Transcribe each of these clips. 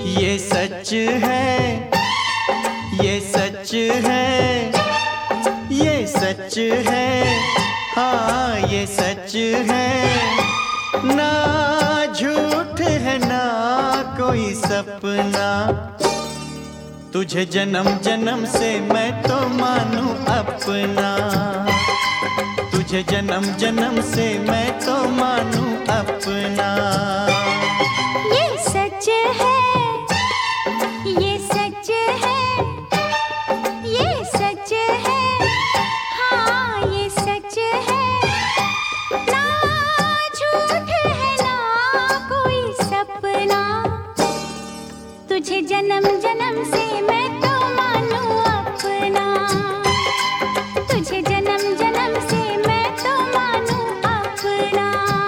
ये सच है, ये सच है, ये सच है, हाँ ये सच है। ना झूठ है ना कोई सपना, तुझे जन्म जन्म से मैं तो मानूं अपना। तुझे जन्म जन्म से मैं तो मानूं अपना। ये सच है, ये सच है, ये सच है, हाँ ये सच है। ना झूठ है ना कोई सपना, तुझे जन्म जन्म से मैं तो मानूं अपना। तुझे जन्म जन्म से मैं तो मानूं अपना।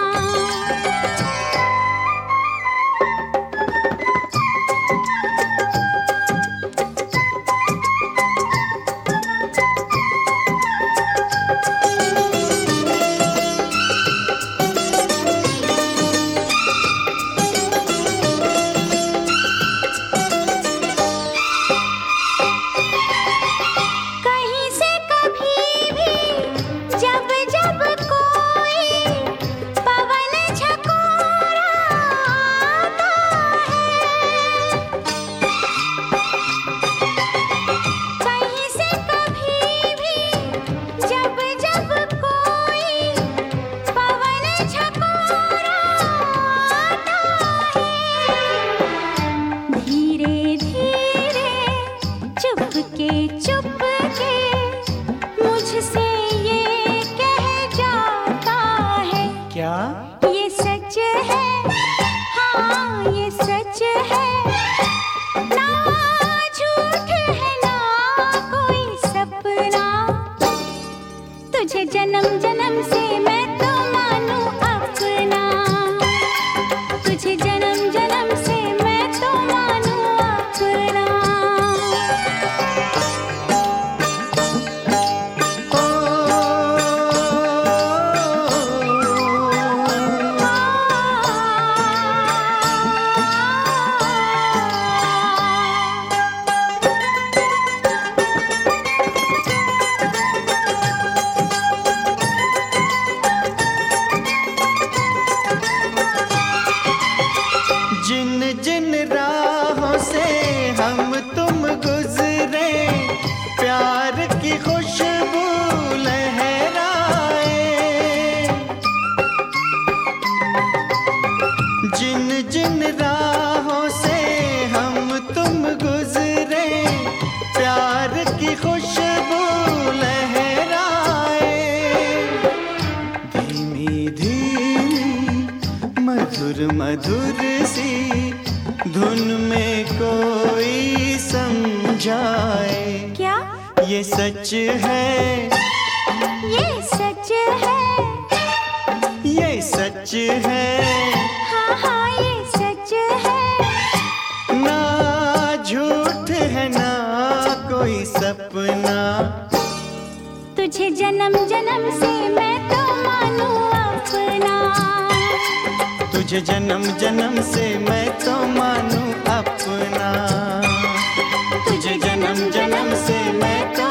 चुपके मुझसे ये कह जाता है, क्या ये सच है, हाँ ये सच है। ना झूठ है ना कोई सपना, तुझे जन्म जन्म से मैं तो मानूं अपना। तुझे जन्म जन्म से मैं तो मानूं अपना। जिन जिन राहों से हम तुम गुजरे, प्यार की खुशबू लहराए। जिन जिन राहों से हम तुम गुजरे, प्यार की खुशबू लहराए। धीमी धीमी मधुर मधुर सी धुन में कोई समझाए। क्या ये सच है, ये सच है, ये सच है, हाँ हाँ ये सच है। ना झूठ है ना कोई सपना, तुझे जन्म जन्म से मैं तो मानूं अपना। तुझे जन्म जन्म से मैं तो मानूं अपना। तुझे जन्म जन्म से मैं तो